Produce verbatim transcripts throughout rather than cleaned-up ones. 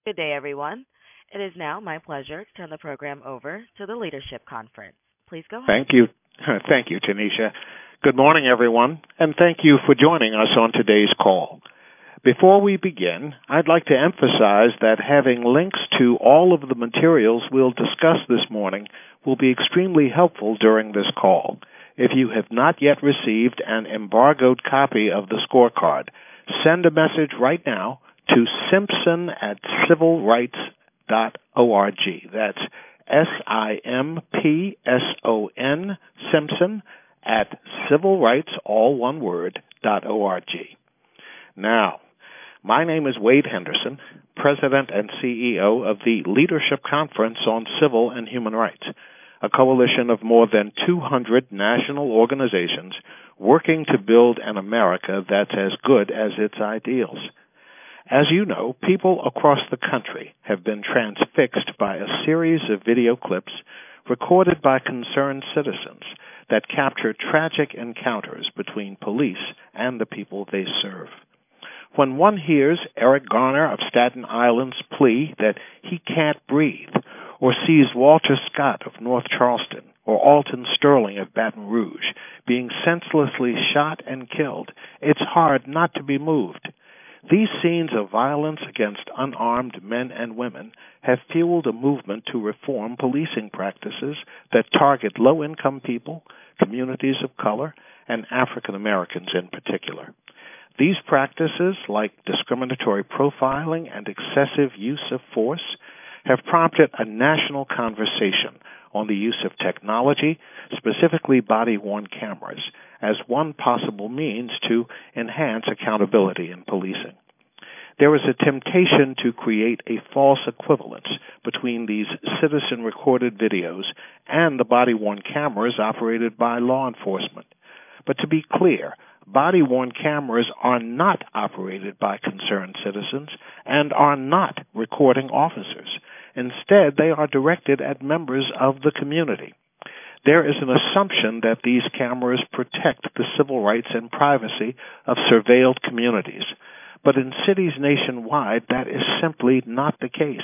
Good day, everyone. It is now my pleasure to turn the program over to the Leadership Conference. Please go ahead. Thank you. Thank you, Tanisha. Good morning, everyone, and thank you for joining us on today's call. Before we begin, I'd like to emphasize that having links to all of the materials we'll discuss this morning will be extremely helpful during this call. If you have not yet received an embargoed copy of the scorecard, send a message right now to Simpson at civil rights dot org. That's S I M P S O N, Simpson, at civil rights, all one word, dot org. Now, my name is Wade Henderson, President and C E O of the Leadership Conference on Civil and Human Rights, a coalition of more than two hundred national organizations working to build an America that's as good as its ideals. As you know, people across the country have been transfixed by a series of video clips recorded by concerned citizens that capture tragic encounters between police and the people they serve. When one hears Eric Garner of Staten Island's plea that he can't breathe, or sees Walter Scott of North Charleston or Alton Sterling of Baton Rouge being senselessly shot and killed, it's hard not to be moved. These scenes of violence against unarmed men and women have fueled a movement to reform policing practices that target low-income people, communities of color, and African Americans in particular. These practices, like discriminatory profiling and excessive use of force, have prompted a national conversation on the use of technology, specifically body-worn cameras, as one possible means to enhance accountability in policing. There is a temptation to create a false equivalence between these citizen-recorded videos and the body-worn cameras operated by law enforcement. But to be clear, body-worn cameras are not operated by concerned citizens and are not recording officers. Instead, they are directed at members of the community. There is an assumption that these cameras protect the civil rights and privacy of surveilled communities. But in cities nationwide, that is simply not the case.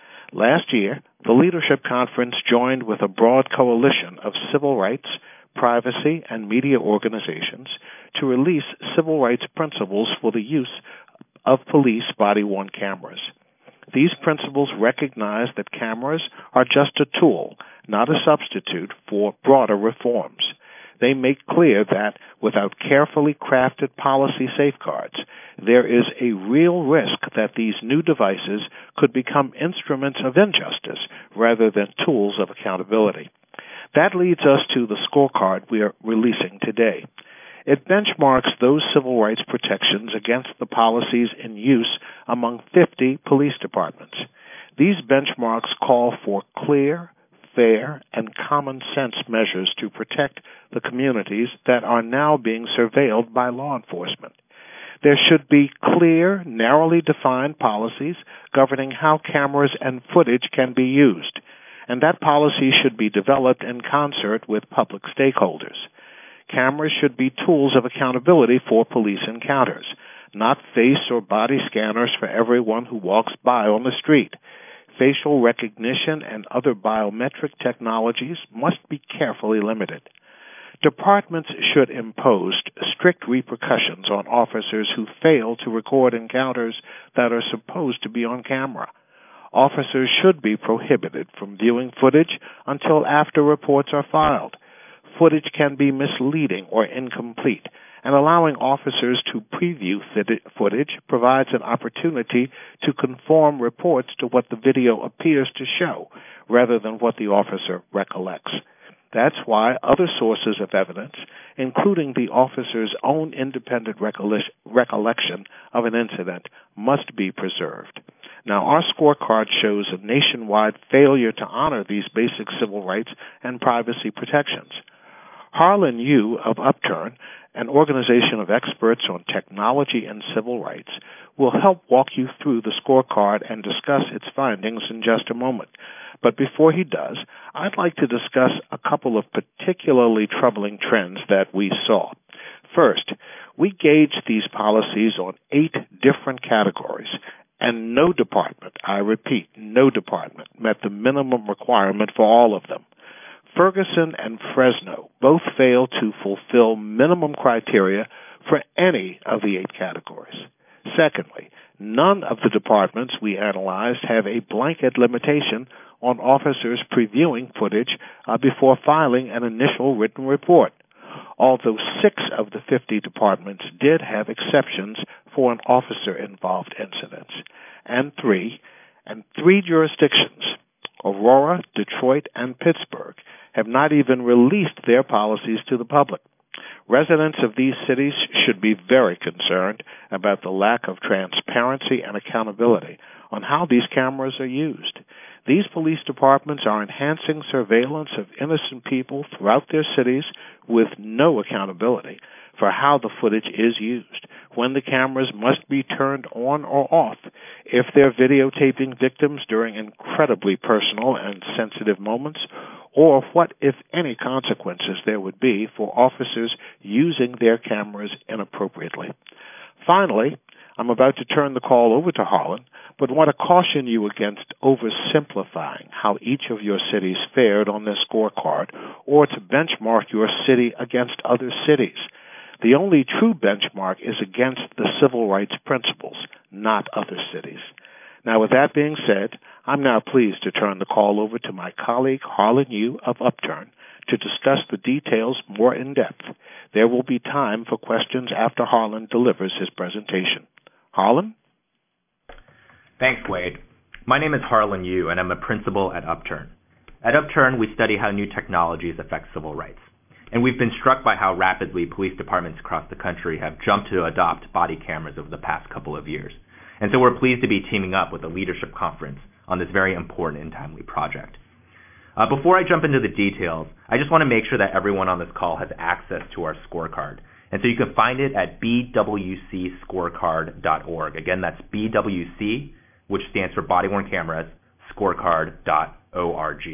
Last year, the Leadership Conference joined with a broad coalition of civil rights, privacy, and media organizations to release civil rights principles for the use of police body-worn cameras. These principles recognize that cameras are just a tool, not a substitute for broader reforms. They make clear that without carefully crafted policy safeguards, there is a real risk that these new devices could become instruments of injustice rather than tools of accountability. That leads us to the scorecard we are releasing today. It benchmarks those civil rights protections against the policies in use among fifty police departments. These benchmarks call for clear, fair, and common sense measures to protect the communities that are now being surveilled by law enforcement. There should be clear, narrowly defined policies governing how cameras and footage can be used, and that policy should be developed in concert with public stakeholders. Cameras should be tools of accountability for police encounters, not face or body scanners for everyone who walks by on the street. Facial recognition and other biometric technologies must be carefully limited. Departments should impose strict repercussions on officers who fail to record encounters that are supposed to be on camera. Officers should be prohibited from viewing footage until after reports are filed. Footage can be misleading or incomplete, and allowing officers to preview footage provides an opportunity to conform reports to what the video appears to show, rather than what the officer recollects. That's why other sources of evidence, including the officer's own independent recollection of an incident, must be preserved. Now, our scorecard shows a nationwide failure to honor these basic civil rights and privacy protections. Harlan Yu of Upturn, an organization of experts on technology and civil rights, will help walk you through the scorecard and discuss its findings in just a moment. But before he does, I'd like to discuss a couple of particularly troubling trends that we saw. First, we gauged these policies on eight different categories, and no department, I repeat, no department, met the minimum requirement for all of them. Ferguson and Fresno both failed to fulfill minimum criteria for any of the eight categories. Secondly, none of the departments we analyzed have a blanket limitation on officers previewing footage uh, before filing an initial written report, although six of the fifty departments did have exceptions for an officer-involved incident. And three, and three jurisdictions, Aurora, Detroit, and Pittsburgh, have not even released their policies to the public. Residents of these cities should be very concerned about the lack of transparency and accountability on how these cameras are used. These police departments are enhancing surveillance of innocent people throughout their cities with no accountability for how the footage is used, when the cameras must be turned on or off, if they're videotaping victims during incredibly personal and sensitive moments, or what, if any, consequences there would be for officers using their cameras inappropriately. Finally, I'm about to turn the call over to Harlan, but want to caution you against oversimplifying how each of your cities fared on this scorecard or to benchmark your city against other cities. The only true benchmark is against the civil rights principles, not other cities. Now, with that being said, I'm now pleased to turn the call over to my colleague Harlan Yu of Upturn to discuss the details more in depth. There will be time for questions after Harlan delivers his presentation. Harlan? Thanks, Wade. My name is Harlan Yu, and I'm a principal at Upturn. At Upturn, we study how new technologies affect civil rights. And we've been struck by how rapidly police departments across the country have jumped to adopt body cameras over the past couple of years. And so we're pleased to be teaming up with a leadership conference on this very important and timely project. Uh, before I jump into the details, I just want to make sure that everyone on this call has access to our scorecard. And so you can find it at b w c scorecard dot org. Again, that's B W C, which stands for Body-Worn Cameras, scorecard dot org.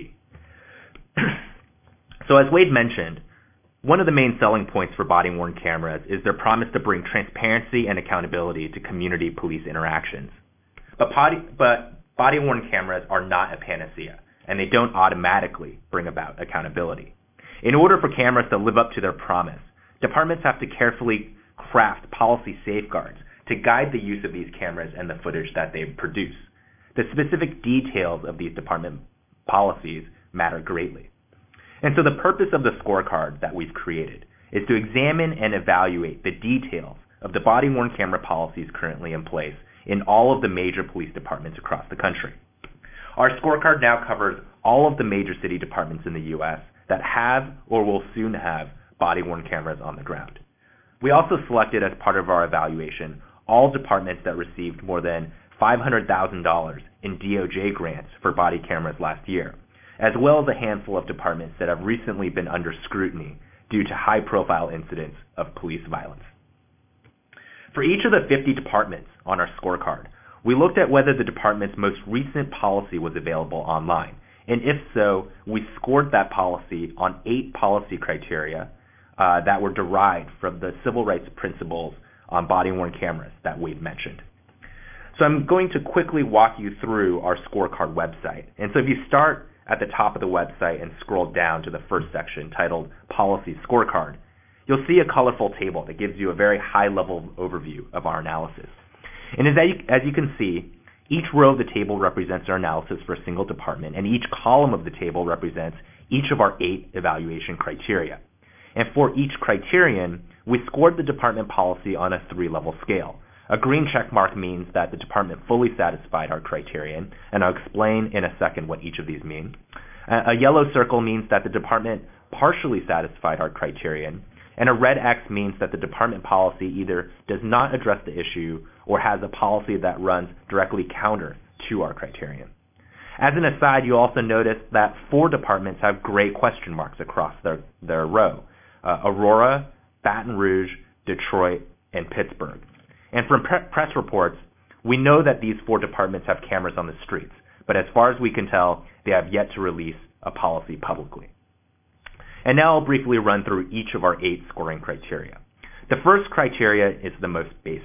So as Wade mentioned, one of the main selling points for body-worn cameras is their promise to bring transparency and accountability to community police interactions. But body, but body-worn cameras are not a panacea, and they don't automatically bring about accountability. In order for cameras to live up to their promise, departments have to carefully craft policy safeguards to guide the use of these cameras and the footage that they produce. The specific details of these department policies matter greatly. And so the purpose of the scorecard that we've created is to examine and evaluate the details of the body-worn camera policies currently in place in all of the major police departments across the country. Our scorecard now covers all of the major city departments in the U S that have or will soon have body-worn cameras on the ground. We also selected as part of our evaluation all departments that received more than five hundred thousand dollars in D O J grants for body cameras last year, as well as a handful of departments that have recently been under scrutiny due to high-profile incidents of police violence. For each of the fifty departments on our scorecard, we looked at whether the department's most recent policy was available online, and if so, we scored that policy on eight policy criteria uh, that were derived from the civil rights principles on body-worn cameras that Wade mentioned. So I'm going to quickly walk you through our scorecard website. And so if you start at the top of the website and scroll down to the first section titled Policy Scorecard, you'll see a colorful table that gives you a very high-level overview of our analysis. And as you, as you can see, each row of the table represents our analysis for a single department, and each column of the table represents each of our eight evaluation criteria. And for each criterion, we scored the department policy on a three-level scale. A green check mark means that the department fully satisfied our criterion, and I'll explain in a second what each of these mean. A yellow circle means that the department partially satisfied our criterion, and a red X means that the department policy either does not address the issue or has a policy that runs directly counter to our criterion. As an aside, you'll also notice that four departments have gray question marks across their, their row: uh, Aurora, Baton Rouge, Detroit, and Pittsburgh. And from pre- press reports, we know that these four departments have cameras on the streets, but as far as we can tell, they have yet to release a policy publicly. And now I'll briefly run through each of our eight scoring criteria. The first criteria is the most basic.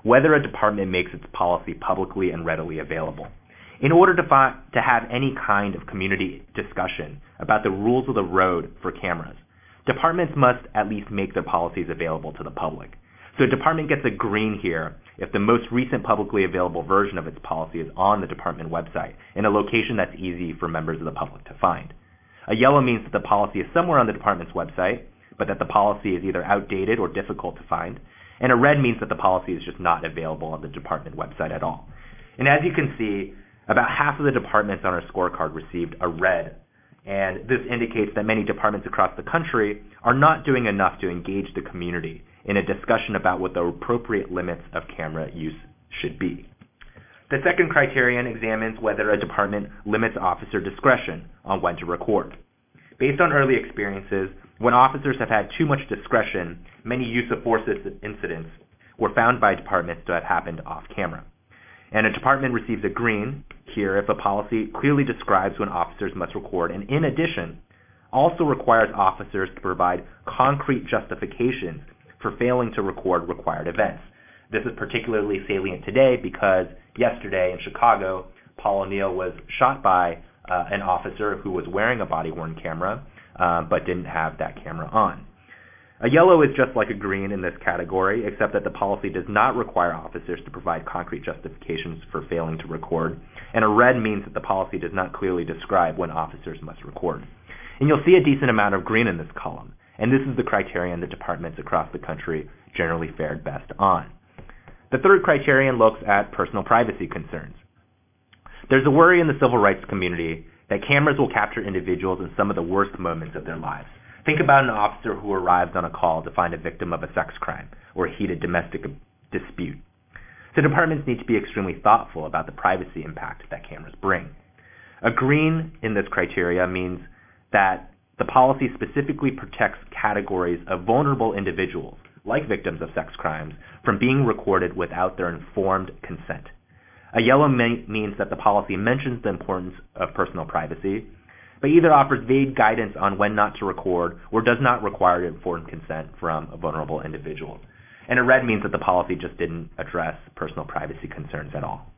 whether a department makes its policy publicly and readily available. In order to, fi- to have any kind of community discussion about the rules of the road for cameras, departments must at least make their policies available to the public. So a department gets a green here if the most recent publicly available version of its policy is on the department website in a location that's easy for members of the public to find. A yellow means that the policy is somewhere on the department's website, but that the policy is either outdated or difficult to find. And a red means that the policy is just not available on the department website at all. And as you can see, about half of the departments on our scorecard received a red. And this indicates that many departments across the country are not doing enough to engage the community in a discussion about what the appropriate limits of camera use should be. The second criterion examines whether a department limits officer discretion on when to record. Based on early experiences, when officers have had too much discretion, many use of force incidents were found by departments to have happened off camera. And a department receives a green here if a policy clearly describes when officers must record, and in addition, also requires officers to provide concrete justifications for failing to record required events. This is particularly salient today because yesterday in Chicago, Paul O'Neill was shot by uh, an officer who was wearing a body-worn camera, uh, but didn't have that camera on. A yellow is just like a green in this category, except that the policy does not require officers to provide concrete justifications for failing to record, and a red means that the policy does not clearly describe when officers must record. And you'll see a decent amount of green in this column, and this is the criterion that departments across the country generally fared best on. The third criterion looks at personal privacy concerns. There's a worry in the civil rights community that cameras will capture individuals in some of the worst moments of their lives. Think about an officer who arrives on a call to find a victim of a sex crime or a heated domestic dispute. So departments need to be extremely thoughtful about the privacy impact that cameras bring. A green in this criteria means that the policy specifically protects categories of vulnerable individuals, like victims of sex crimes, from being recorded without their informed consent. A yellow may- means that the policy mentions the importance of personal privacy, but either offers vague guidance on when not to record or does not require informed consent from a vulnerable individual. And a red means that the policy just didn't address personal privacy concerns at all.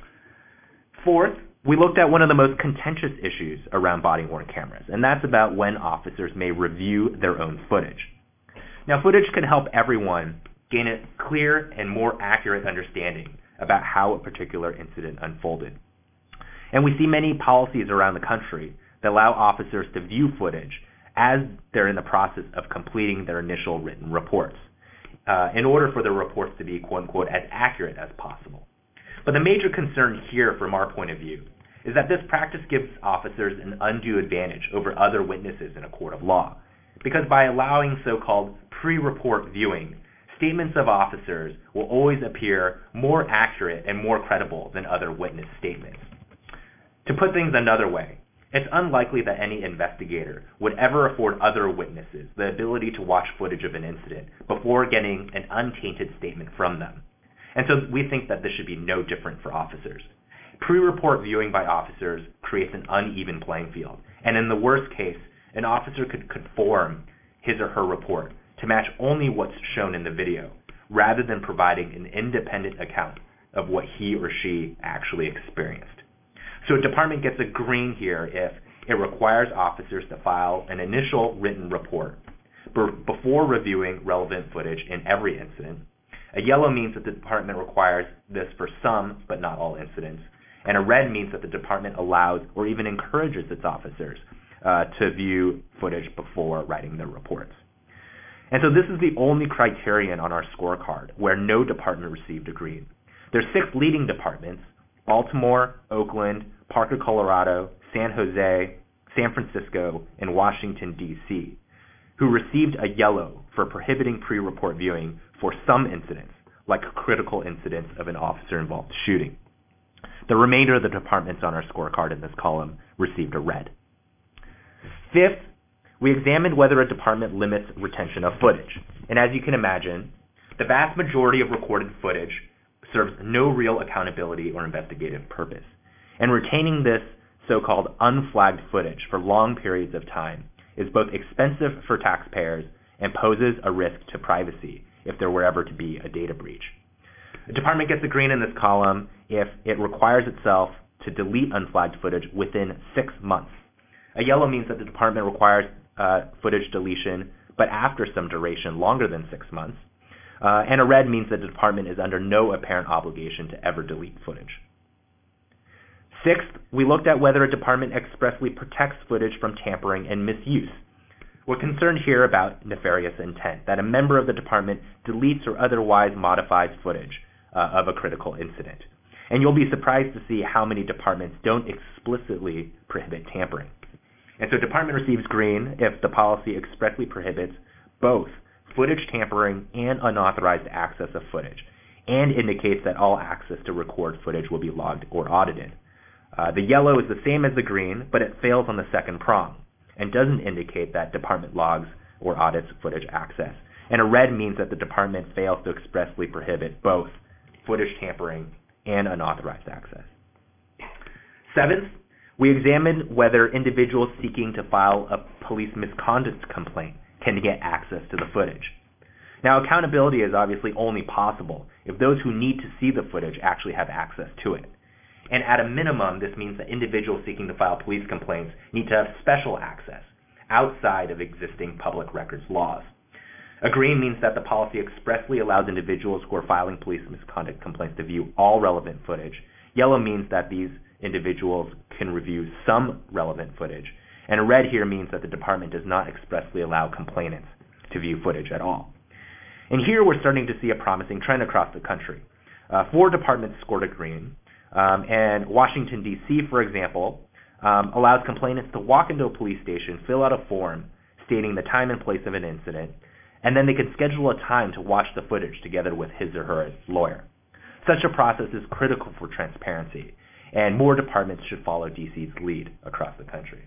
Fourth, we looked at one of the most contentious issues around body-worn cameras, and that's about when officers may review their own footage. Now, footage can help everyone gain a clear and more accurate understanding about how a particular incident unfolded. And we see many policies around the country that allow officers to view footage as they're in the process of completing their initial written reports, uh, in order for the reports to be, quote-unquote, as accurate as possible. But the major concern here from our point of view is that this practice gives officers an undue advantage over other witnesses in a court of law, because by allowing so-called pre-report viewing, statements of officers will always appear more accurate and more credible than other witness statements. To put things another way, it's unlikely that any investigator would ever afford other witnesses the ability to watch footage of an incident before getting an untainted statement from them. And so we think that this should be no different for officers. Pre-report viewing by officers creates an uneven playing field, and in the worst case, an officer could conform his or her report to match only what's shown in the video, rather than providing an independent account of what he or she actually experienced. So a department gets a green here if it requires officers to file an initial written report before reviewing relevant footage in every incident. A yellow means that the department requires this for some, but not all incidents. And a red means that the department allows or even encourages its officers uh, to view footage before writing their reports. And so this is the only criterion on our scorecard where no department received a green. There's six leading departments: Baltimore, Oakland, Parker, Colorado, San Jose, San Francisco, and Washington, D C, who received a yellow for prohibiting pre-report viewing for some incidents, like critical incidents of an officer-involved shooting. The remainder of the departments on our scorecard in this column received a red. Fifth, we examined whether a department limits retention of footage. And as you can imagine, the vast majority of recorded footage serves no real accountability or investigative purpose. And retaining this so-called unflagged footage for long periods of time is both expensive for taxpayers and poses a risk to privacy if there were ever to be a data breach. The department gets a green in this column if it requires itself to delete unflagged footage within six months. A yellow means that the department requires uh, footage deletion, but after some duration longer than six months. Uh, and a red means that the department is under no apparent obligation to ever delete footage. Sixth, we looked at whether a department expressly protects footage from tampering and misuse. We're concerned here about nefarious intent, that a member of the department deletes or otherwise modifies footage uh, of a critical incident. And you'll be surprised to see how many departments don't explicitly prohibit tampering. And so department receives green if the policy expressly prohibits both footage tampering and unauthorized access of footage, and indicates that all access to record footage will be logged or audited. Uh, the yellow is the same as the green, but it fails on the second prong and doesn't indicate that department logs or audits footage access. And a red means that the department fails to expressly prohibit both footage tampering and unauthorized access. Seventh, we examined whether individuals seeking to file a police misconduct complaint can get access to the footage. Now, accountability is obviously only possible if those who need to see the footage actually have access to it. And at a minimum, this means that individuals seeking to file police complaints need to have special access outside of existing public records laws. A green means that the policy expressly allows individuals who are filing police misconduct complaints to view all relevant footage. Yellow means that these individuals can review some relevant footage. And a red here means that the department does not expressly allow complainants to view footage at all. And here we're starting to see a promising trend across the country. Uh, four departments scored a green, um, and Washington, D C, for example, um, allows complainants to walk into a police station, fill out a form stating the time and place of an incident, and then they can schedule a time to watch the footage together with his or her lawyer. Such a process is critical for transparency, and more departments should follow D C's lead across the country.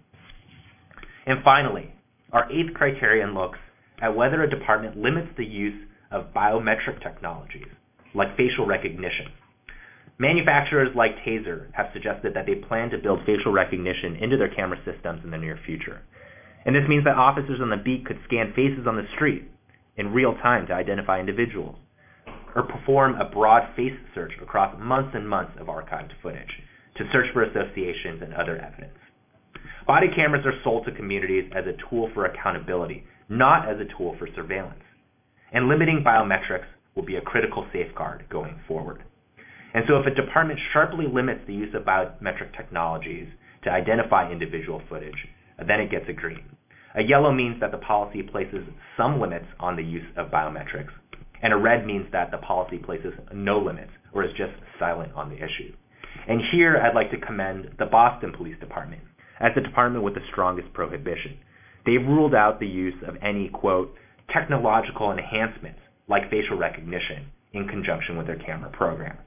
And finally, our eighth criterion looks at whether a department limits the use of biometric technologies, like facial recognition. Manufacturers like Taser have suggested that they plan to build facial recognition into their camera systems in the near future. And this means that officers on the beat could scan faces on the street in real time to identify individuals, or perform a broad face search across months and months of archived footage to search for associations and other evidence. Body cameras are sold to communities as a tool for accountability, not as a tool for surveillance. And limiting biometrics will be a critical safeguard going forward. And so if a department sharply limits the use of biometric technologies to identify individual footage, then it gets a green. A yellow means that the policy places some limits on the use of biometrics, and a red means that the policy places no limits or is just silent on the issue. And here I'd like to commend the Boston Police Department as the department with the strongest prohibition. They've ruled out the use of any, quote, technological enhancements like facial recognition in conjunction with their camera program.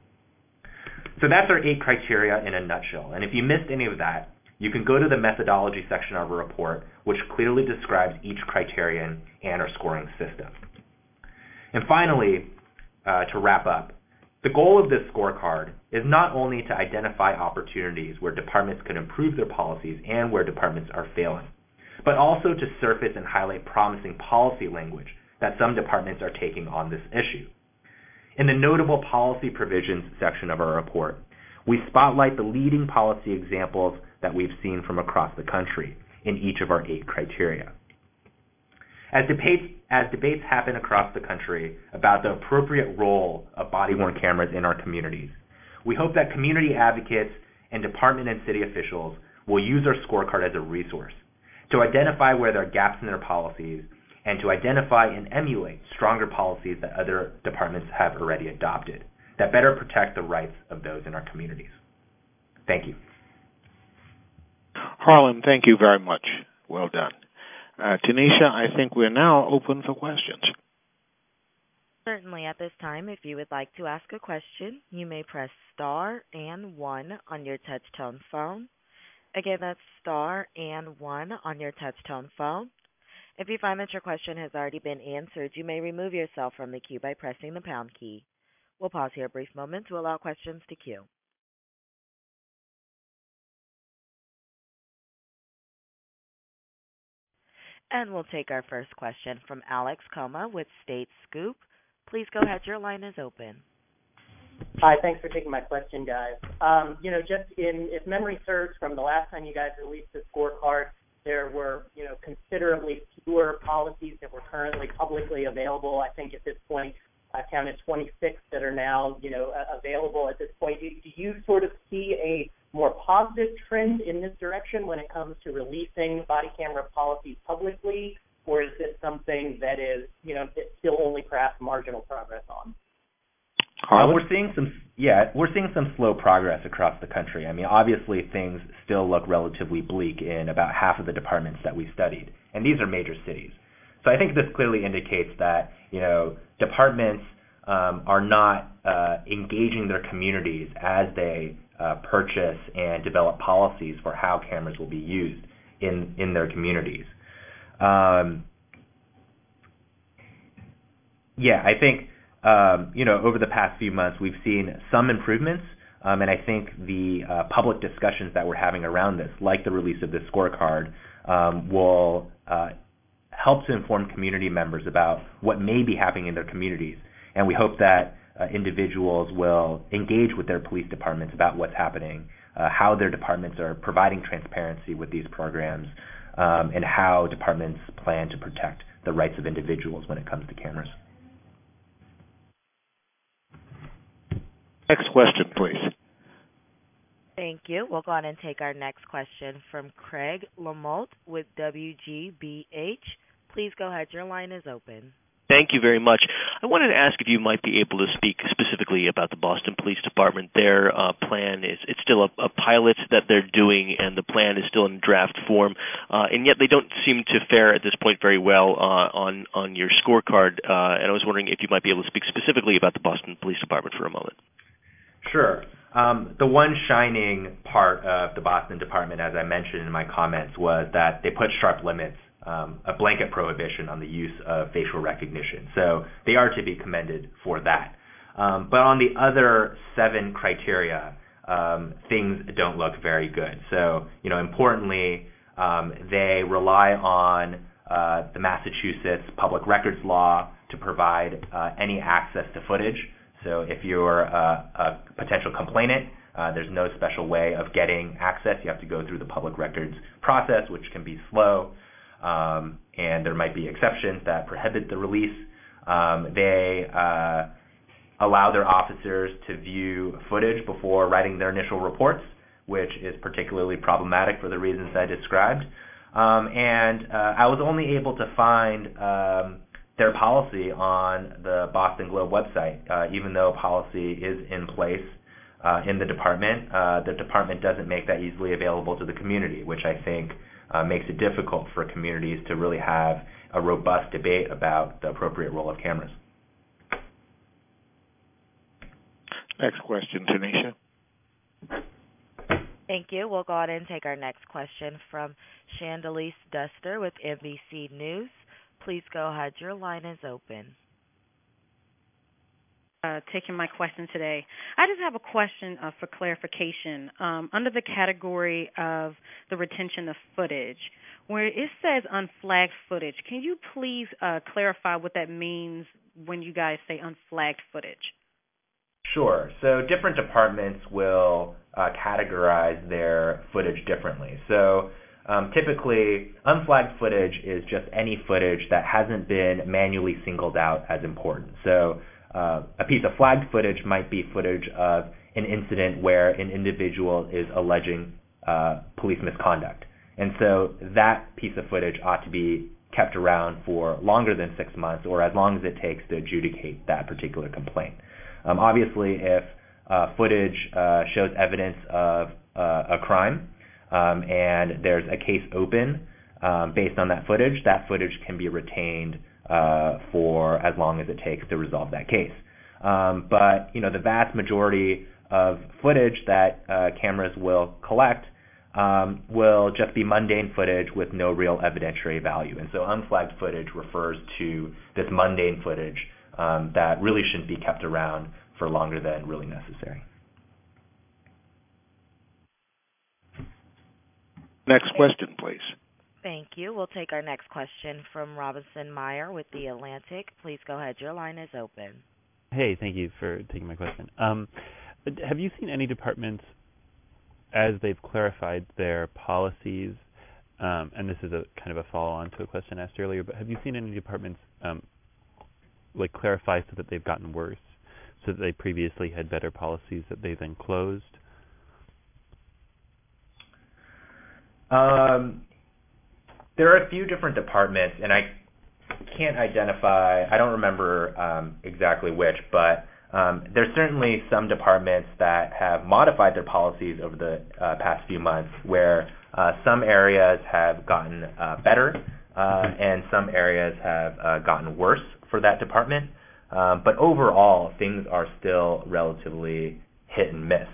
So that's our eight criteria in a nutshell. And if you missed any of that, you can go to the methodology section of our report, which clearly describes each criterion and our scoring system. And finally, uh, to wrap up, the goal of this scorecard is not only to identify opportunities where departments could improve their policies and where departments are failing, but also to surface and highlight promising policy language that some departments are taking on this issue. In the notable policy provisions section of our report, we spotlight the leading policy examples that we've seen from across the country in each of our eight criteria. As debates, as debates happen across the country about the appropriate role of body-worn cameras in our communities, we hope that community advocates and department and city officials will use our scorecard as a resource to identify where there are gaps in their policies and to identify and emulate stronger policies that other departments have already adopted that better protect the rights of those in our communities. Thank you. Harlan, thank you very much. Well done. Uh, Tanisha, I think we're now open for questions. Certainly, at this time, if you would like to ask a question, you may press star and one on your touch-tone phone. Again, that's star and one on your touch-tone phone. If you find that your question has already been answered, you may remove yourself from the queue by pressing the pound key. We'll pause here a brief moment to allow questions to queue. And we'll take our first question from Alex Coma with State Scoop. Please go ahead. Your line is open. Hi, thanks for taking my question, guys. Um, you know, just in, if memory serves, from the last time you guys released the scorecard, there were, you know, considerably fewer policies that were currently publicly available. I think at this point, I counted twenty-six that are now, you know, uh, available at this point. Do, do you sort of see a more positive trend in this direction when it comes to releasing body camera policies publicly, or is this something that is, you know, still only perhaps marginal progress on? Uh, we're seeing some, yeah, we're seeing some slow progress across the country. I mean, obviously things still look relatively bleak in about half of the departments that we studied, and these are major cities. So I think this clearly indicates that, you know, departments um, are not uh, engaging their communities as they uh, purchase and develop policies for how cameras will be used in, in their communities. Um, yeah, I think Um, you know, over the past few months, we've seen some improvements, um, and I think the uh, public discussions that we're having around this, like the release of this scorecard, um, will uh, help to inform community members about what may be happening in their communities. And we hope that uh, individuals will engage with their police departments about what's happening, uh, how their departments are providing transparency with these programs, um, and how departments plan to protect the rights of individuals when it comes to cameras. Next question, please. Thank you. We'll go on and take our next question from Craig Lamotte with W G B H. Please go ahead. Your line is open. Thank you very much. I wanted to ask if you might be able to speak specifically about the Boston Police Department. Their uh, plan is, it's still a, a pilot that they're doing, and the plan is still in draft form, uh, and yet they don't seem to fare at this point very well uh, on, on your scorecard, uh, and I was wondering if you might be able to speak specifically about the Boston Police Department for a moment. Sure. Um, the one shining part of the Boston Department, as I mentioned in my comments, was that they put sharp limits, um, a blanket prohibition on the use of facial recognition. So they are to be commended for that. Um, but on the other seven criteria, um, things don't look very good. So, you know, importantly, um, they rely on uh, the Massachusetts Public Records Law to provide uh, any access to footage. So if you're a, a potential complainant, uh, there's no special way of getting access. You have to go through the public records process, which can be slow, um, and there might be exceptions that prohibit the release. Um, they uh, allow their officers to view footage before writing their initial reports, which is particularly problematic for the reasons I described. Um, and uh, I was only able to find um, their policy on the Boston Globe website. Uh, even though policy is in place uh, in the department, uh, the department doesn't make that easily available to the community, which I think uh, makes it difficult for communities to really have a robust debate about the appropriate role of cameras. Next question, Tanisha. Thank you. We'll go on and take our next question from Chandalise Duster with N B C News. Please go ahead. Your line is open. Uh, taking my question today. I just have a question uh, for clarification. Um, under the category of the retention of footage, where it says unflagged footage, can you please uh, clarify what that means when you guys say unflagged footage? Sure. So different departments will uh, categorize their footage differently. So Um, typically, unflagged footage is just any footage that hasn't been manually singled out as important. So uh, a piece of flagged footage might be footage of an incident where an individual is alleging uh, police misconduct. And so that piece of footage ought to be kept around for longer than six months or as long as it takes to adjudicate that particular complaint. Um, obviously, if uh, footage uh, shows evidence of uh, a crime, Um, and there's a case open um, based on that footage, that footage can be retained uh, for as long as it takes to resolve that case. Um, but, you know, the vast majority of footage that uh, cameras will collect um, will just be mundane footage with no real evidentiary value. And so unflagged footage refers to this mundane footage um, that really shouldn't be kept around for longer than really necessary. Next question, please. Thank you. We'll take our next question from Robinson Meyer with The Atlantic. Please go ahead. Your line is open. Hey, thank you for taking my question. Um, have you seen any departments, as they've clarified their policies, um, and this is a kind of a follow-on to a question asked earlier, but have you seen any departments um, like clarify so that they've gotten worse, so that they previously had better policies that they then closed? Um, there are a few different departments, and I can't identify, I don't remember um, exactly which, but um, there's certainly some departments that have modified their policies over the uh, past few months, where uh, some areas have gotten uh, better uh, and some areas have uh, gotten worse for that department. Um, but overall, things are still relatively hit and miss.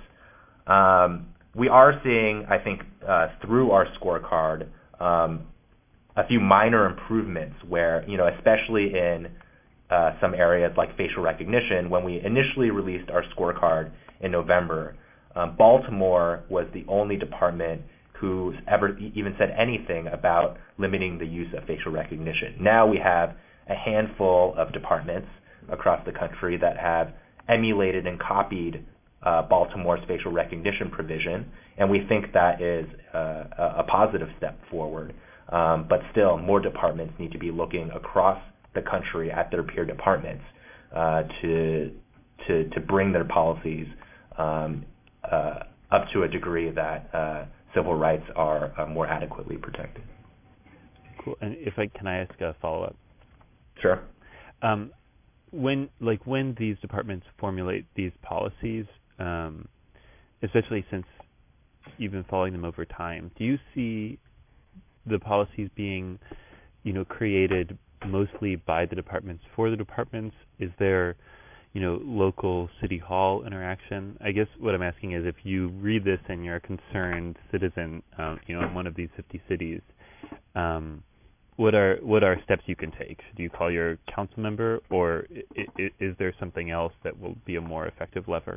Um, we are seeing, I think, uh, through our scorecard, um, a few minor improvements where, you know, especially in uh, some areas like facial recognition, when we initially released our scorecard in November, um, Baltimore was the only department who ever even said anything about limiting the use of facial recognition. Now we have a handful of departments across the country that have emulated and copied uh, Baltimore's facial recognition provision, and we think that is uh, a positive step forward. Um, but still, more departments need to be looking across the country at their peer departments uh, to, to to bring their policies um, uh, up to a degree that uh, civil rights are uh, more adequately protected. Cool. And if I can I ask a follow-up? Sure. Um, when like when these departments formulate these policies, um, especially since you've been following them over time, do you see the policies being, you know, created mostly by the departments for the departments? Is there, you know, local city hall interaction? I guess what I'm asking is, if you read this and you're a concerned citizen, um, you know, in one of these fifty cities, um, what are what are steps you can take? Do you call your council member, or I- I- is there something else that will be a more effective lever?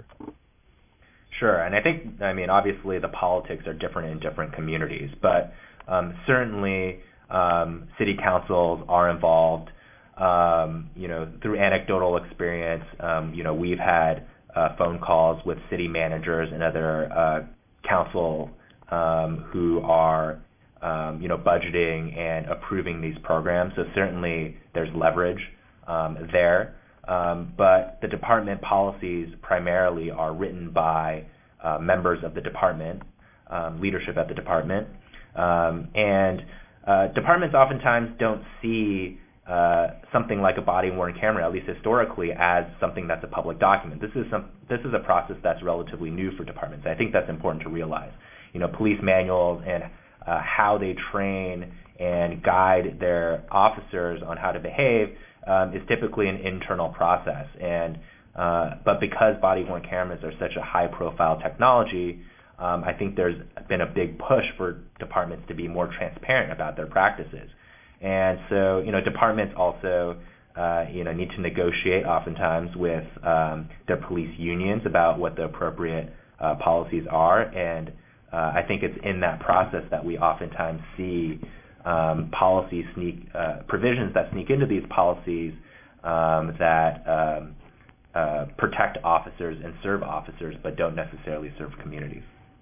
Sure, and I think, I mean, obviously the politics are different in different communities, but um, certainly um, city councils are involved. Um, you know, through anecdotal experience, um, you know, we've had uh, phone calls with city managers and other uh, council um, who are, um, you know, budgeting and approving these programs. So certainly there's leverage um, there. Um, but the department policies primarily are written by uh, members of the department, um, leadership at the department. Um, and uh, departments oftentimes don't see uh, something like a body-worn camera, at least historically, as something that's a public document. This is some, this is a process that's relatively new for departments. I think that's important to realize. You know, police manuals and uh, how they train and guide their officers on how to behave Um, is typically an internal process, and uh, but because body-worn cameras are such a high-profile technology, um, I think there's been a big push for departments to be more transparent about their practices, and so you know departments also uh, you know need to negotiate oftentimes with um, their police unions about what the appropriate uh, policies are, and uh, I think it's in that process that we oftentimes see Um, policy sneak uh, provisions that sneak into these policies um, that um, uh, protect officers and serve officers, but don't necessarily serve communities.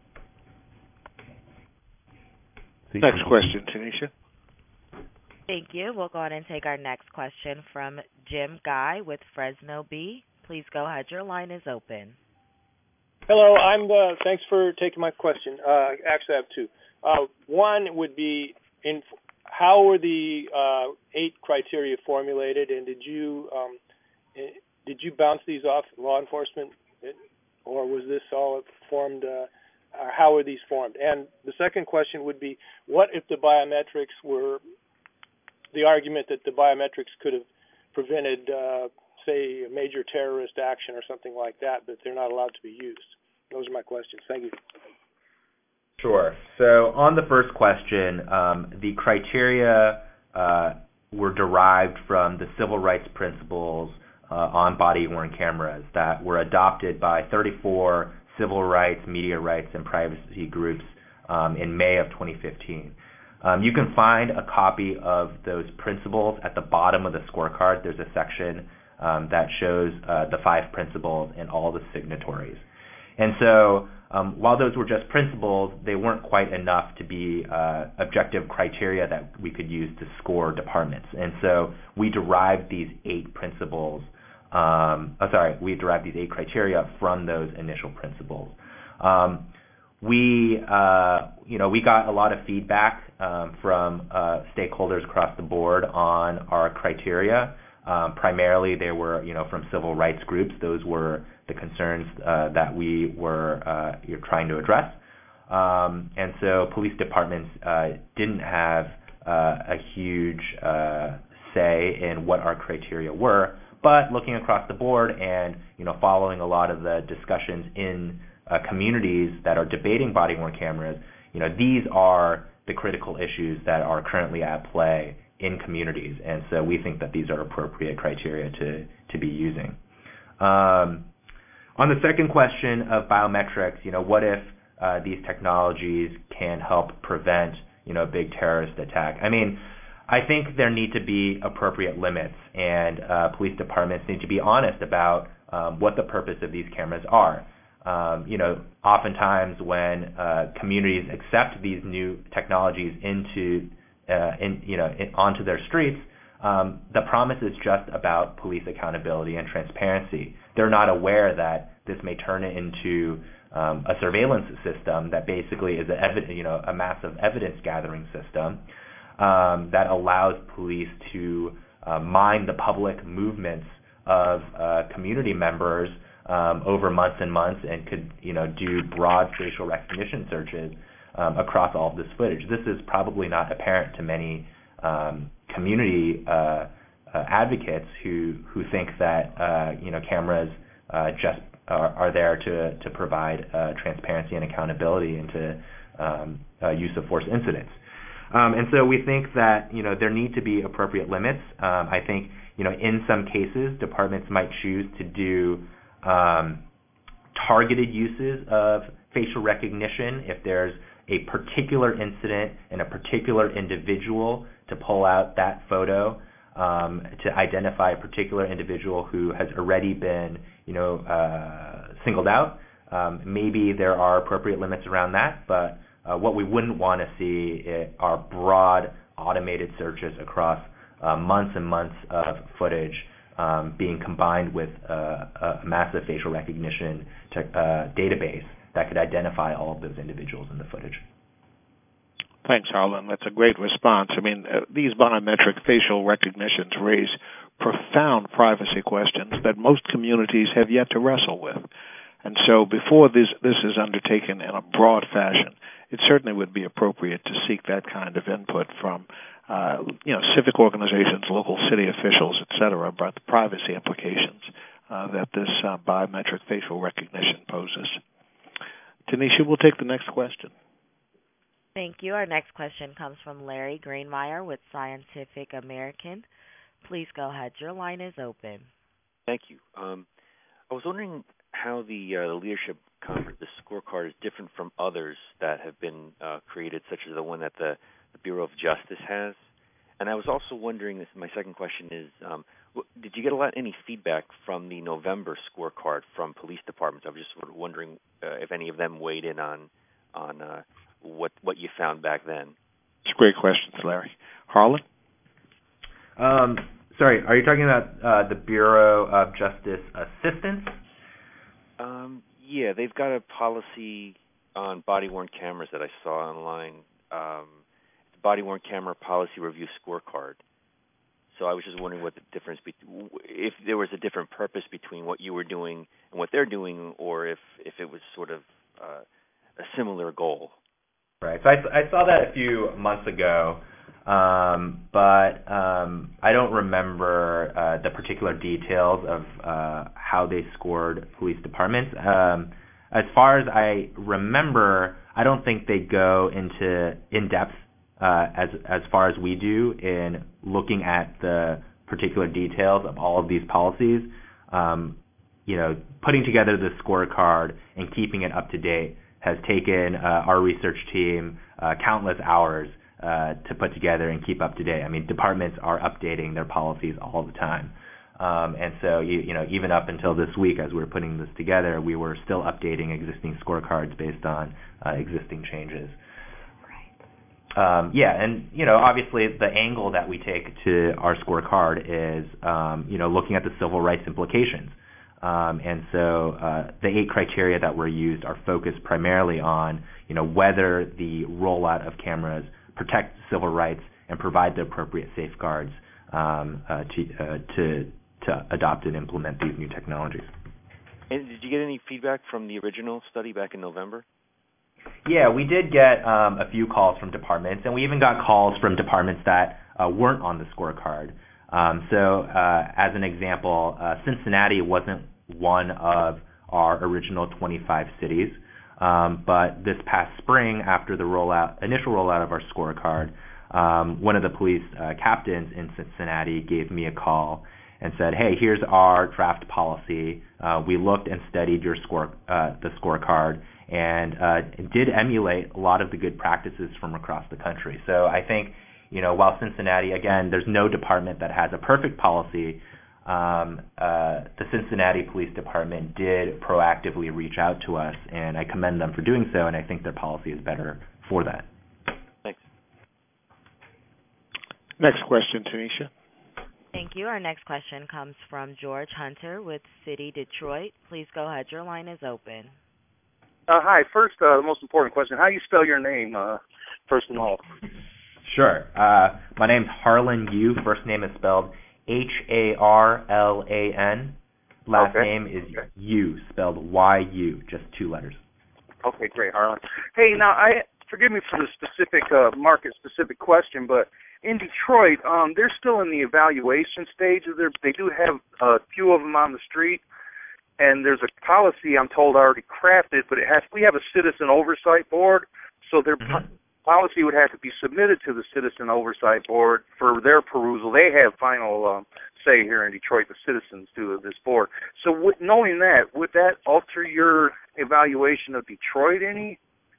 Next question, Tanisha. Thank you. We'll go ahead and take our next question from Jim Guy with Fresno Bee. Please go ahead. Your line is open. Hello. I'm. Uh, thanks for taking my question. Uh, actually, I have two. Uh, one would be, in how were the uh, eight criteria formulated, and did you um, did you bounce these off law enforcement, or was this all formed? Uh, or how were these formed? And the second question would be, what if the biometrics were the argument that the biometrics could have prevented, uh, say, a major terrorist action or something like that, but they're not allowed to be used? Those are my questions. Thank you. Sure. So on the first question, um, the criteria uh, were derived from the civil rights principles uh, on body-worn cameras that were adopted by thirty-four civil rights, media rights, and privacy groups um, in May of twenty fifteen. Um, you can find a copy of those principles at the bottom of the scorecard. There's a section um, that shows uh, the five principles and all the signatories. And so um, while those were just principles, they weren't quite enough to be uh, objective criteria that we could use to score departments. And so we derived these eight principles, um, oh, sorry, we derived these eight criteria from those initial principles. Um, we, uh, you know, we got a lot of feedback um, from uh, stakeholders across the board on our criteria. Um, primarily, they were, you know, from civil rights groups. Those were the concerns uh, that we were uh, you're trying to address. Um, and so police departments uh, didn't have uh, a huge uh, say in what our criteria were. But looking across the board and, you know, following a lot of the discussions in uh, communities that are debating body-worn cameras, you know, these are the critical issues that are currently at play in communities. And so we think that these are appropriate criteria to, to be using. Um, on the second question of biometrics, you know, what if uh, these technologies can help prevent, you know, a big terrorist attack? I mean, I think there need to be appropriate limits, and uh, police departments need to be honest about um, what the purpose of these cameras are. Um, you know, oftentimes when uh, communities accept these new technologies into, uh, in, you know, in, onto their streets, um, the promise is just about police accountability and transparency. They're not aware that this may turn it into um, a surveillance system that basically is a, evi- you know, a massive evidence gathering system um, that allows police to uh, mine the public movements of uh, community members Um, over months and months, and could, you know, do broad facial recognition searches um, across all of this footage. This is probably not apparent to many um, community uh, uh, advocates who who think that uh, you know cameras uh, just are, are there to to provide uh, transparency and accountability into um, uh, use of force incidents. Um, and so we think that you know there need to be appropriate limits. Um, I think you know in some cases departments might choose to do Um, targeted uses of facial recognition if there's a particular incident and a particular individual to pull out that photo um, to identify a particular individual who has already been, you know, uh, singled out. Um, maybe there are appropriate limits around that, but uh, what we wouldn't want to see are broad automated searches across uh, months and months of footage Um, being combined with uh, a massive facial recognition to, uh, database that could identify all of those individuals in the footage. Thanks, Harlan. That's a great response. I mean, uh, these biometric facial recognitions raise profound privacy questions that most communities have yet to wrestle with. And so before this, this is undertaken in a broad fashion, it certainly would be appropriate to seek that kind of input from Uh, you know, civic organizations, local city officials, et cetera, about the privacy implications uh, that this uh, biometric facial recognition poses. Tanisha, we'll take the next question. Thank you. Our next question comes from Larry Greenmeyer with Scientific American. Please go ahead. Your line is open. Thank you. Um, I was wondering how the, uh, the leadership conference, the scorecard, is different from others that have been uh, created, such as the one that the the Bureau of Justice has. And I was also wondering, this my second question is, um, did you get a lot any feedback from the November scorecard from police departments? I was just sort of wondering uh, if any of them weighed in on on uh, what what you found back then. It's a great question, Larry. Harlan? Um, sorry, are you talking about uh, the Bureau of Justice Assistance? Um, yeah, they've got a policy on body-worn cameras that I saw online. Um, Body-worn camera policy review scorecard. So I was just wondering what the difference, be- if there was a different purpose between what you were doing and what they're doing, or if, if it was sort of uh, a similar goal. Right. So I, I saw that a few months ago, um, but um, I don't remember uh, the particular details of uh, how they scored police departments. Um, as far as I remember, I don't think they go into in-depth Uh, as as far as we do in looking at the particular details of all of these policies. Um, you know, putting together the scorecard and keeping it up to date has taken uh, our research team uh, countless hours uh, to put together and keep up to date. I mean, departments are updating their policies all the time. Um, and so, you, you know, even up until this week, as we were putting this together, we were still updating existing scorecards based on uh, existing changes. Um, yeah, and you know, obviously, the angle that we take to our scorecard is, um, you know, looking at the civil rights implications. Um, and so, uh, the eight criteria that were used are focused primarily on, you know, whether the rollout of cameras protect civil rights and provide the appropriate safeguards um, uh, to uh, to to adopt and implement these new technologies. And did you get any feedback from the original study back in November? Yeah, we did get um, a few calls from departments, and we even got calls from departments that uh, weren't on the scorecard. Um, so, uh, as an example, uh, Cincinnati wasn't one of our original twenty-five cities, um, but this past spring, after the rollout, initial rollout of our scorecard, um, one of the police uh, captains in Cincinnati gave me a call and said, "Hey, here's our draft policy. Uh, we looked and studied your score, uh, the scorecard, and uh, did emulate a lot of the good practices from across the country." So I think, you know, while Cincinnati, again, there's no department that has a perfect policy, um, uh, the Cincinnati Police Department did proactively reach out to us, and I commend them for doing so, and I think their policy is better for that. Thanks. Next question, Tanisha. Thank you. Our next question comes from George Hunter with City Detroit. Please go ahead. Your line is open. Uh, hi. First, uh, the most important question: how do you spell your name, uh, first of all? Sure. Uh, my name's Harlan Yu. First name is spelled H A R L A N. Last okay. name is okay. Yu, spelled Y U, just two letters. Okay, great, Harlan. Hey, now, I forgive me for the specific, uh, market-specific question, but in Detroit, um, they're still in the evaluation stage. They're, they do have a few of them on the street, and there's a policy, I'm told, already crafted, but it has. We have a citizen oversight board, so their mm-hmm. po- policy would have to be submitted to the citizen oversight board for their perusal. They have final um, say here in Detroit, the citizens do of this board. So w- knowing that, would that alter your evaluation of Detroit any?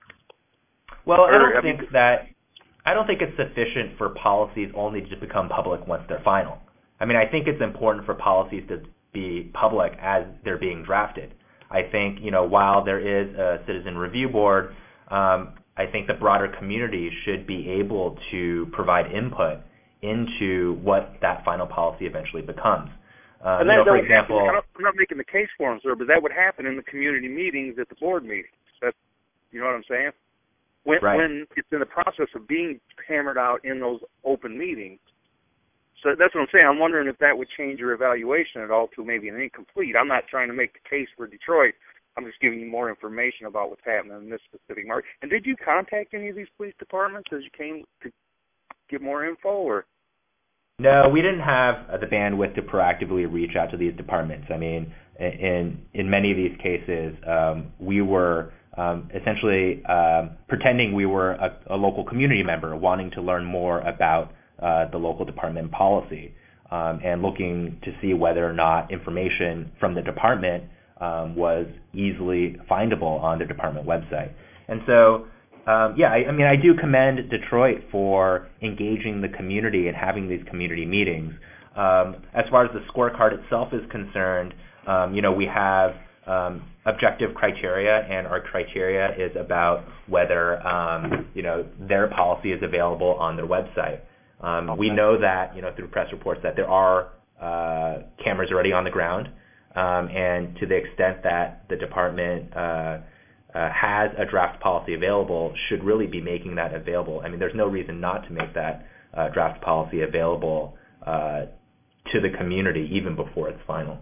Well, or, I don't I think mean, that, I don't think it's sufficient for policies only to become public once they're final. I mean, I think it's important for policies to be public as they're being drafted. I think, you know, while there is a citizen review board, um, I think the broader community should be able to provide input into what that final policy eventually becomes. Uh, and you that, know, for that example, happen, I'm not making the case for them, sir, but that would happen in the community meetings at the board meetings. That's, you know what I'm saying? When, right. when it's in the process of being hammered out in those open meetings. So that's what I'm saying. I'm wondering if that would change your evaluation at all to maybe an incomplete. I'm not trying to make the case for Detroit. I'm just giving you more information about what's happening in this specific market. And did you contact any of these police departments as you came to get more info? Or? No, we didn't have uh, the bandwidth to proactively reach out to these departments. I mean, in in many of these cases, um, we were um, essentially um, pretending we were a, a local community member, wanting to learn more about uh, the local department policy, um, and looking to see whether or not information from the department um, was easily findable on the department website. And so, um, yeah, I, I mean, I do commend Detroit for engaging the community and having these community meetings. Um, as far as the scorecard itself is concerned, um, you know, we have um, objective criteria, and our criteria is about whether, um, you know, their policy is available on their website. Um, okay. We know that, you know, through press reports that there are uh, cameras already on the ground, um, and to the extent that the department uh, uh, has a draft policy available, should really be making that available. I mean, there's no reason not to make that uh, draft policy available uh, to the community even before it's final.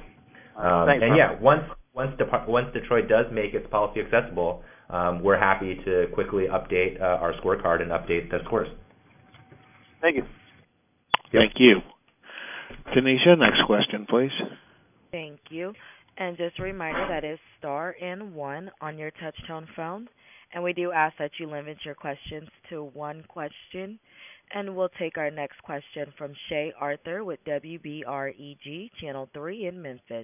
Um, Thanks, and yeah, once once, Dep- once Detroit does make its policy accessible, um, we're happy to quickly update uh, our scorecard and update the scores. Thank you. Thank you. Tanisha, next question, please. Thank you. And just a reminder, that is star and one on your touch-tone phone. And we do ask that you limit your questions to one question. And we'll take our next question from Shay Arthur with W B R E G, Channel three in Memphis.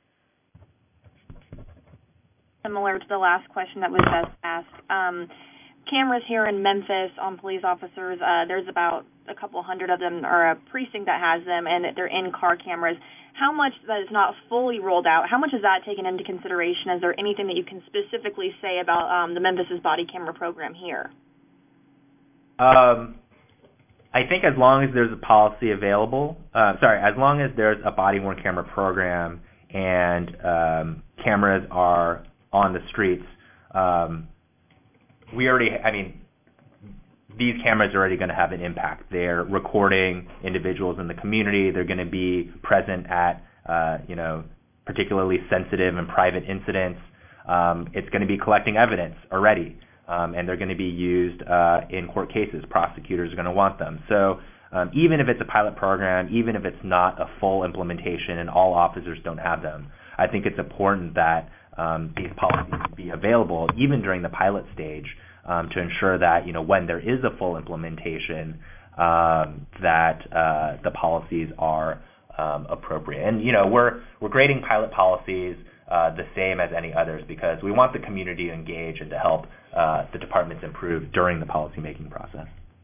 Similar to the last question that was just asked. Um, cameras here in Memphis on police officers, uh, there's about a couple hundred of them or a precinct that has them and that they're in-car cameras, how much that is not fully rolled out, how much is that taken into consideration? Is there anything that you can specifically say about um, the Memphis's body camera program here? Um, I think as long as there's a policy available, uh, sorry, as long as there's a body-worn camera program and um, cameras are on the streets, um, we already, I mean, these cameras are already going to have an impact. They're recording individuals in the community. They're going to be present at, uh, you know, particularly sensitive and private incidents. Um, it's going to be collecting evidence already, um, and they're going to be used uh, in court cases. Prosecutors are going to want them. So um, even if it's a pilot program, even if it's not a full implementation and all officers don't have them, I think it's important that um, these policies be available even during the pilot stage, Um, to ensure that, you know, when there is a full implementation, um, that uh, the policies are um, appropriate. And, you know, we're we're grading pilot policies uh, the same as any others because we want the community to engage and to help uh, the departments improve during the policymaking process.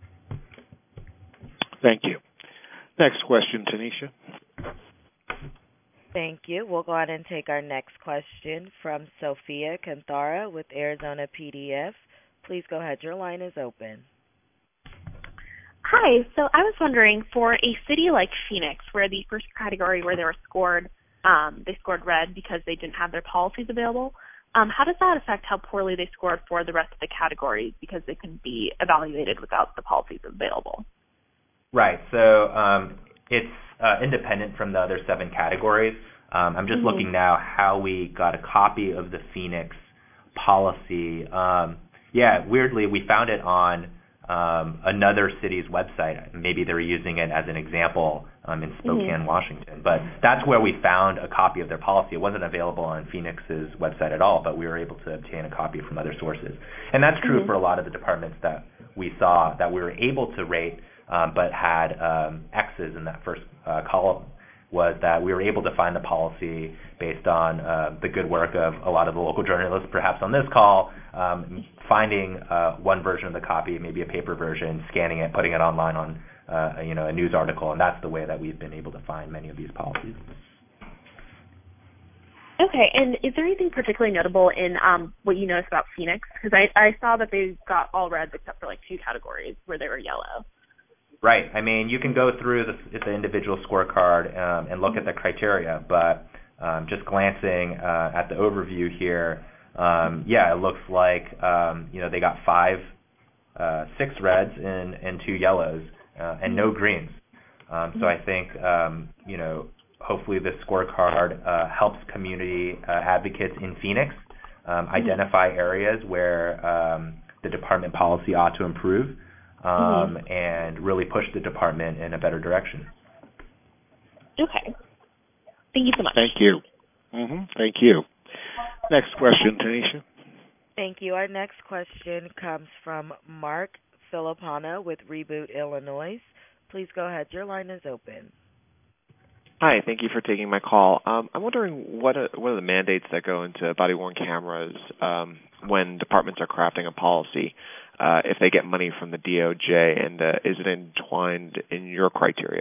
Thank you. Next question, Tanisha. Thank you. We'll go ahead and take our next question from Sophia Canthara with Arizona P D F. Please go ahead. Your line is open. Hi. So I was wondering, for a city like Phoenix, where the first category where they were scored, um, they scored red because they didn't have their policies available, um, how does that affect how poorly they scored for the rest of the categories because they couldn't be evaluated without the policies available? Right. So um, it's uh, independent from the other seven categories. Um, I'm just mm-hmm. looking now how we got a copy of the Phoenix policy. Um, Yeah, weirdly, we found it on um, another city's website. Maybe they were using it as an example um, in Spokane, mm-hmm. Washington. But that's where we found a copy of their policy. It wasn't available on Phoenix's website at all, but we were able to obtain a copy from other sources. And that's true mm-hmm. for a lot of the departments that we saw that we were able to rate um, but had um, X's in that first uh, column, was that we were able to find the policy based on uh, the good work of a lot of the local journalists, perhaps on this call, um, finding uh, one version of the copy, maybe a paper version, scanning it, putting it online on uh, you know, a news article, and that's the way that we've been able to find many of these policies. Okay, and is there anything particularly notable in um, what you noticed about Phoenix? Because I, I saw that they got all reds except for like two categories where they were yellow. Right. I mean, you can go through the, the individual scorecard um, and look at the criteria, but um, just glancing uh, at the overview here, um, yeah, it looks like um, you know, they got five, uh, six reds and, and two yellows uh, and no greens. Um, so I think um, you know, hopefully this scorecard uh, helps community uh, advocates in Phoenix um, identify areas where um, the department policy ought to improve. Um, mm-hmm. and really push the department in a better direction. Okay. Thank you so much. Thank you. Mm-hmm. Thank you. Next question, Tanisha. Thank you. Our next question comes from Mark Filipano with Reboot Illinois. Please go ahead. Your line is open. Hi. Thank you for taking my call. Um, I'm wondering what are, what are the mandates that go into body-worn cameras um, when departments are crafting a policy? Uh, if they get money from the D O J, and uh, is it entwined in your criteria?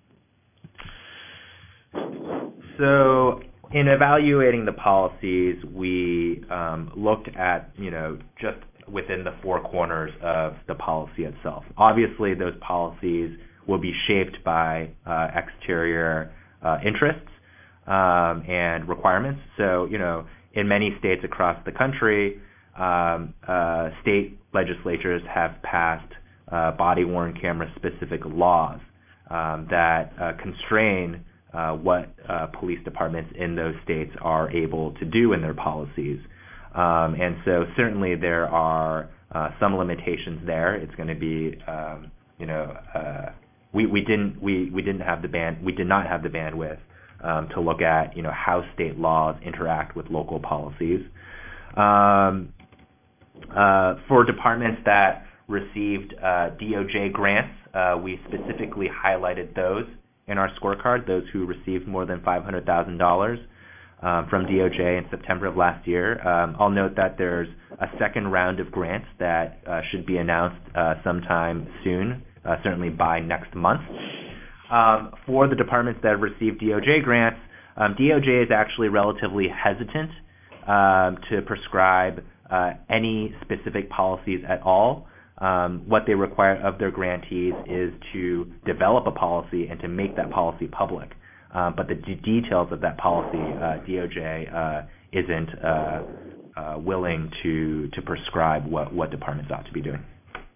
So in evaluating the policies, we um, looked at, you know, just within the four corners of the policy itself. Obviously, those policies will be shaped by uh, exterior uh, interests um, and requirements. So, you know, in many states across the country, um, uh, state legislatures have passed uh, body-worn camera-specific laws um, that uh, constrain uh, what uh, police departments in those states are able to do in their policies. Um, and so certainly there are uh, some limitations there. It's going to be, um, you know, uh, we, we didn't we, we didn't have the band we did not have the bandwidth um, to look at, you know, how state laws interact with local policies. Um, Uh, for departments that received uh, D O J grants, uh, we specifically highlighted those in our scorecard, those who received more than five hundred thousand dollars um, from D O J in September of last year. Um, I'll note that there's a second round of grants that uh, should be announced uh, sometime soon uh, certainly by next month. Um, for the departments that have received D O J grants, um, D O J is actually relatively hesitant um, to prescribe uh, any specific policies at all. Um, what they require of their grantees is to develop a policy and to make that policy public. Um, but the d- details of that policy, uh, D O J uh, isn't uh, uh, willing to to prescribe what, what departments ought to be doing.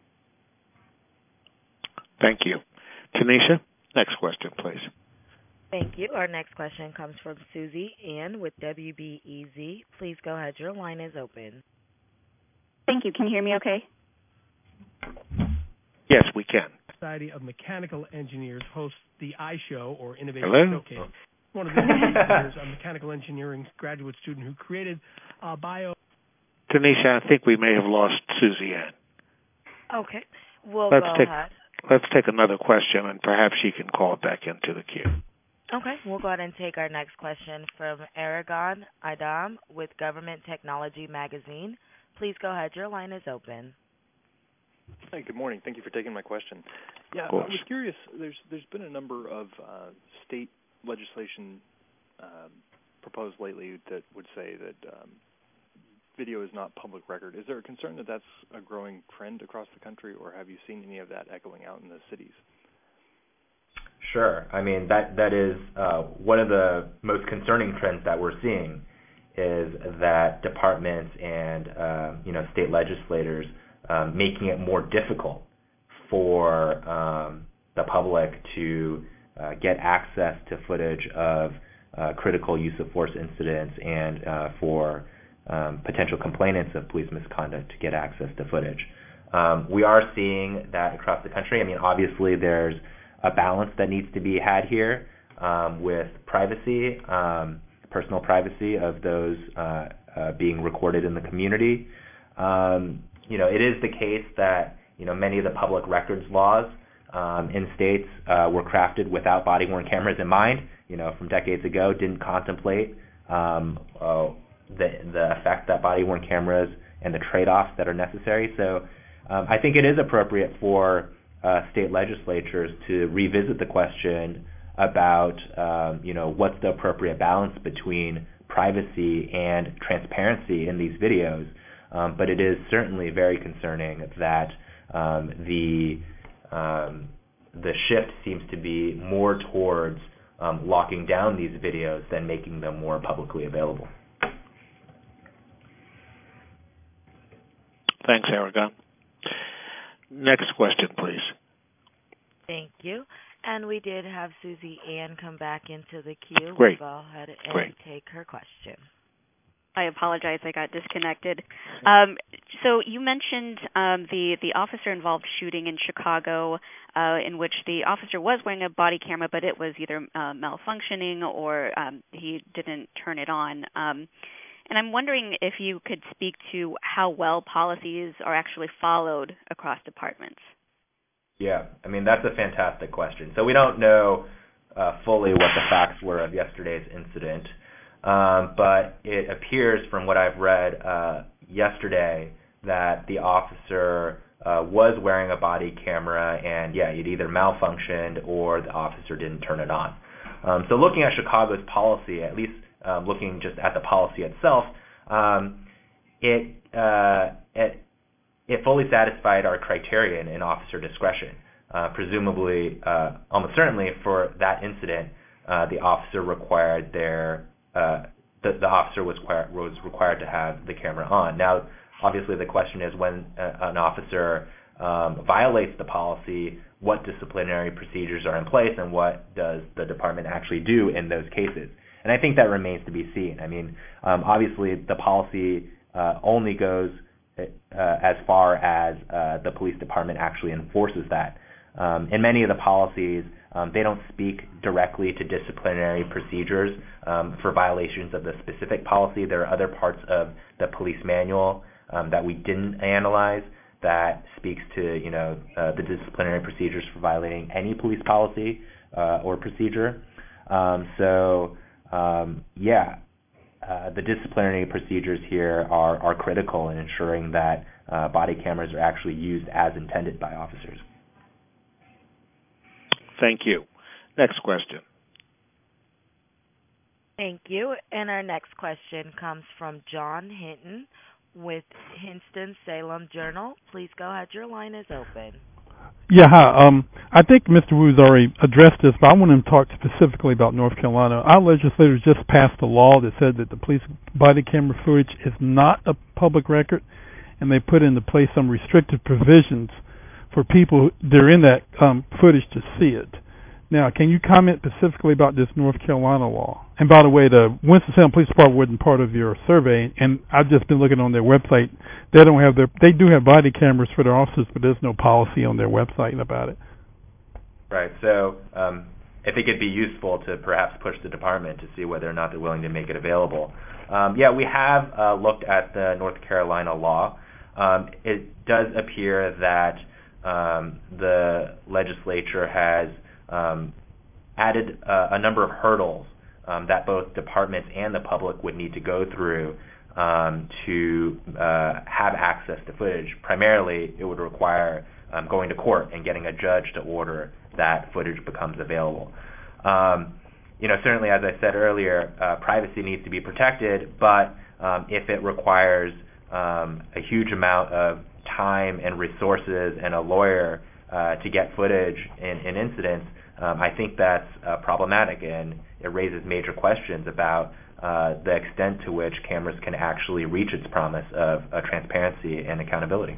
Thank you. Tanisha, next question, please. Thank you. Our next question comes from Susie Ann with W B E Z. Please go ahead. Your line is open. Thank you. Can you hear me okay? Yes, we can. Society of Mechanical Engineers hosts the iShow, or Innovation Hello? Showcase. One of the engineers, a mechanical engineering graduate student who created uh, bio. Tanisha, I think we may have lost Susie Ann. Okay. We'll let's go take, ahead. Let's take another question, and perhaps she can call back into the queue. Okay. We'll go ahead and take our next question from Aragon Idam with Government Technology Magazine. Please go ahead. Your line is open. Hi, good morning. Thank you for taking my question. Yeah, I was curious. There's there's been a number of uh, state legislation uh, proposed lately that would say that um, video is not public record. Is there a concern that that's a growing trend across the country, or have you seen any of that echoing out in the cities? Sure. I mean, that that is uh, one of the most concerning trends that we're seeing is that departments and uh, you know state legislators um, making it more difficult for um, the public to uh, get access to footage of uh, critical use of force incidents and uh, for um, potential complainants of police misconduct to get access to footage. Um, we are seeing that across the country. I mean, obviously there's a balance that needs to be had here um, with privacy, um, personal privacy of those uh, uh, being recorded in the community. Um, you know, it is the case that, you know, many of the public records laws um, in states uh, were crafted without body-worn cameras in mind, you know, from decades ago, didn't contemplate um, uh, the, the effect that body-worn cameras and the trade-offs that are necessary. So um, I think it is appropriate for uh, state legislatures to revisit the question about, um, you know, what's the appropriate balance between privacy and transparency in these videos. Um, but it is certainly very concerning that um, the um, the shift seems to be more towards um, locking down these videos than making them more publicly available. Thanks, Aragon. Next question, please. Thank you. And we did have Susie Ann come back into the queue. Great. We'll go ahead and Great. take her question. I apologize, I got disconnected. Um, so you mentioned um, the the officer-involved shooting in Chicago, uh, in which the officer was wearing a body camera, but it was either uh, malfunctioning or um, he didn't turn it on. Um, and I'm wondering if you could speak to how well policies are actually followed across departments. Yeah, I mean, that's a fantastic question. So we don't know uh, fully what the facts were of yesterday's incident. Um, but it appears from what I've read uh, yesterday that the officer uh, was wearing a body camera and, yeah, it either malfunctioned or the officer didn't turn it on. Um, so looking at Chicago's policy, at least um, looking just at the policy itself, um, it, uh, it, it fully satisfied our criterion in officer discretion. Uh, presumably, uh, almost certainly for that incident, uh, the officer required their Uh, the, the officer was required, was required to have the camera on. Now, obviously, the question is when uh, an officer um, violates the policy, what disciplinary procedures are in place, and what does the department actually do in those cases? And I think that remains to be seen. I mean, um, obviously, the policy uh, only goes uh, as far as uh, the police department actually enforces that. Um, in many of the policies, Um, they don't speak directly to disciplinary procedures um, for violations of the specific policy. There are other parts of the police manual um, that we didn't analyze that speaks to, you know, uh, the disciplinary procedures for violating any police policy uh, or procedure. Um, so, um, yeah, uh, the disciplinary procedures here are, are critical in ensuring that uh, body cameras are actually used as intended by officers. Thank you. Next question. Thank you. And our next question comes from John Hinton with Winston-Salem Journal. Please go ahead. Your line is open. Yeah, hi. Um, I think Mister Wu's already addressed this, but I want him to talk specifically about North Carolina. Our legislators just passed a law that said that the police body camera footage is not a public record, and they put into place some restrictive provisions for people that are in that um, footage to see it. Now, can you comment specifically about this North Carolina law? And by the way, the Winston-Salem Police Department wasn't part of your survey, and I've just been looking on their website. They don't have their, they do have body cameras for their officers, but there's no policy on their website about it. Right. So um, I think it'd be useful to perhaps push the department to see whether or not they're willing to make it available. Um, yeah, we have uh, looked at the North Carolina law. Um, it does appear that um, the legislature has um, added uh, a number of hurdles um, that both departments and the public would need to go through um, to uh, have access to footage. Primarily, it would require um, going to court and getting a judge to order that footage becomes available. Um, you know, certainly, as I said earlier, uh, privacy needs to be protected, but um, if it requires um, a huge amount of time and resources and a lawyer uh, to get footage in, in incidents, um, I think that's uh, problematic, and it raises major questions about uh, the extent to which cameras can actually reach its promise of uh, transparency and accountability.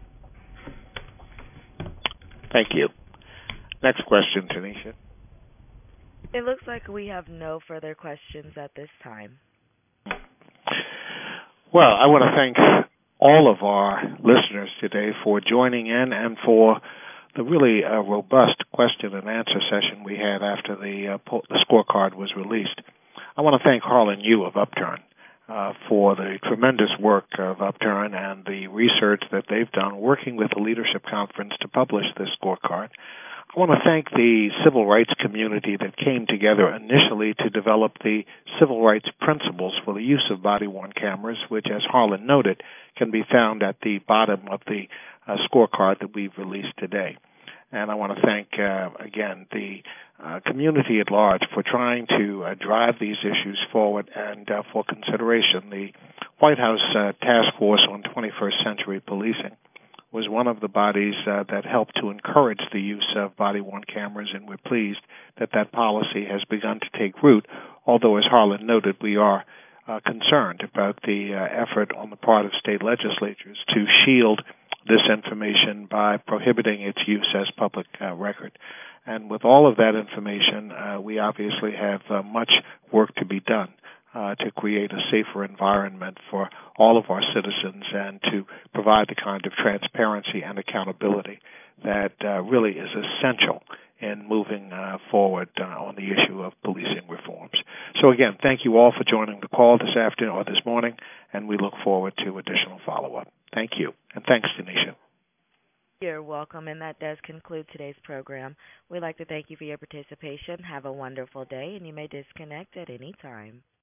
Thank you. Next question, Tanisha. It looks like we have no further questions at this time. Well, I want to thank all of our listeners today for joining in and for the really uh, robust question and answer session we had after the, uh, po- the scorecard was released. I want to thank Harlan Yu of Upturn uh, for the tremendous work of Upturn and the research that they've done working with the Leadership Conference to publish this scorecard. I want to thank the civil rights community that came together initially to develop the civil rights principles for the use of body-worn cameras, which, as Harlan noted, can be found at the bottom of the uh, scorecard that we've released today. And I want to thank, uh, again, the uh, community at large for trying to uh, drive these issues forward and uh, for consideration. The White House uh, Task Force on twenty-first Century Policing was one of the bodies uh, that helped to encourage the use of body-worn cameras, and we're pleased that that policy has begun to take root, although, as Harlan noted, we are uh, concerned about the uh, effort on the part of state legislatures to shield this information by prohibiting its use as public uh, record. And with all of that information, uh, we obviously have uh, much work to be done Uh, to create a safer environment for all of our citizens and to provide the kind of transparency and accountability that uh, really is essential in moving uh, forward uh, on the issue of policing reforms. So again, thank you all for joining the call this afternoon or this morning, and we look forward to additional follow-up. Thank you, and thanks, Tanisha. You're welcome, and that does conclude today's program. We'd like to thank you for your participation. Have a wonderful day, and you may disconnect at any time.